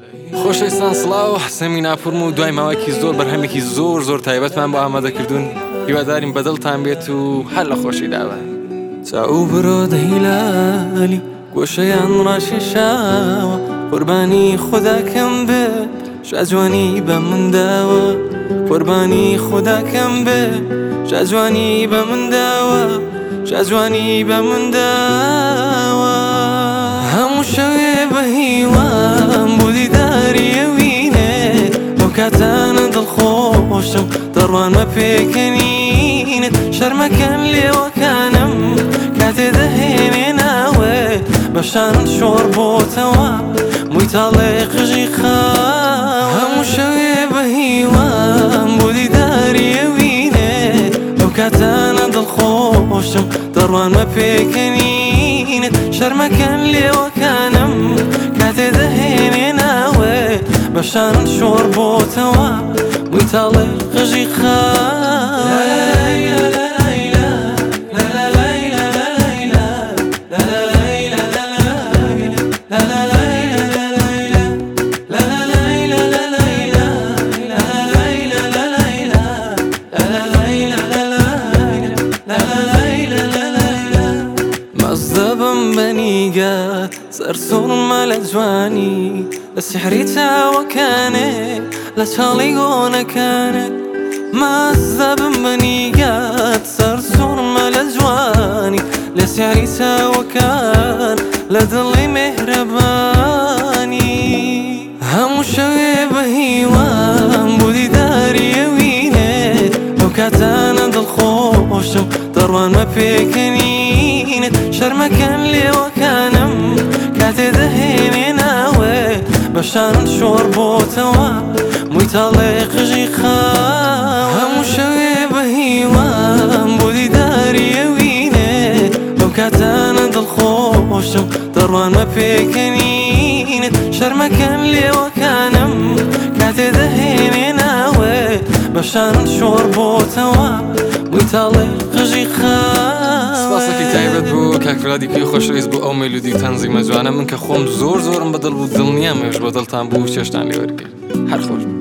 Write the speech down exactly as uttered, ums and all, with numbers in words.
خۆشەویستان سڵاو، حسەمی ناپورم و دوای ماوەیەکی زۆر بەرهەمێکی زۆر زۆر تایبەتمان بۆ ئامادەکردوون. هیوادارین بەدڵتان بێت و هەر لە خۆشی داوە. چاو برۆ دەهیلالی گۆشەیان ڕاشێشاوە، قوربانی خوداکەم بێ شاجوانی بە منداوە، قوربانی خوداکەم بێ شاجوانی بە منداوە، شاجوانی بە منداوە. هەموو شەوێ بە هیوام بۆ دیداری ئەوینێ، ئەو کاتانە دڵخۆشم دەڕوانمە پێکەنینت، شەرمەکەن لێوەکانم کاتێ دەهێنێ ناوێ، بەشانت شۆڕ بۆتەوە مووی تاڵێ قژی خاو. هەموو شەوێ بە هیوام بۆ دیداری ئەوینێ، ئەو کاتانە دڵخۆشم دەڕوانمە پێکەنینت، شەرمەکەن لێوەکانم کاتێ دەهێنێ ناوێ، بەشانت شۆڕ بۆتەوە مووی تاڵێ قژی خاو. مەزدەبم بەنیگات سەرسوڕمە لە جوانی، لە سیحری چاوەکانێ لە چاڵی گۆنەکانت. مەزدەبم بەنیگات سەرسوڕمە لە جوانی، لە سیحری چاوەکان لە دڵی مێهرەبانی. هەموو شەوێ بە هیوام بۆ دیداری ئەوینێ، ئەو کاتانە دڵخۆشم دەڕوانمە پێکەنینت، شەرمەکەن لێوەکانم کاتێ دەهێنێ ناوێ، بەشانت شۆڕ بۆتەوە مووی تاڵێ قژی خاو. هەموو شەوێ بە هیوام بۆ دیداری ئەوینێ، ئەو کاتانە دڵخۆشم دەڕوانمە پێکەنینت، شەرمەکەن لێوەکانم کاتێ دەهێنێ ناوێ، بەشانت شۆڕ بۆتەوە مووی تاڵێ قژی خاو. سپاسێکی تایبەت بۆ کاک فرادی کوێ خۆشەویست بۆ ئەو مێلودی تەنزیمە جوانە. من کە خۆم زۆر زۆرم بەدڵ بوو، دڵنیام ئێوەش بەدڵتان بوو، چێشتان لێ وەرگرت. هەر خۆش.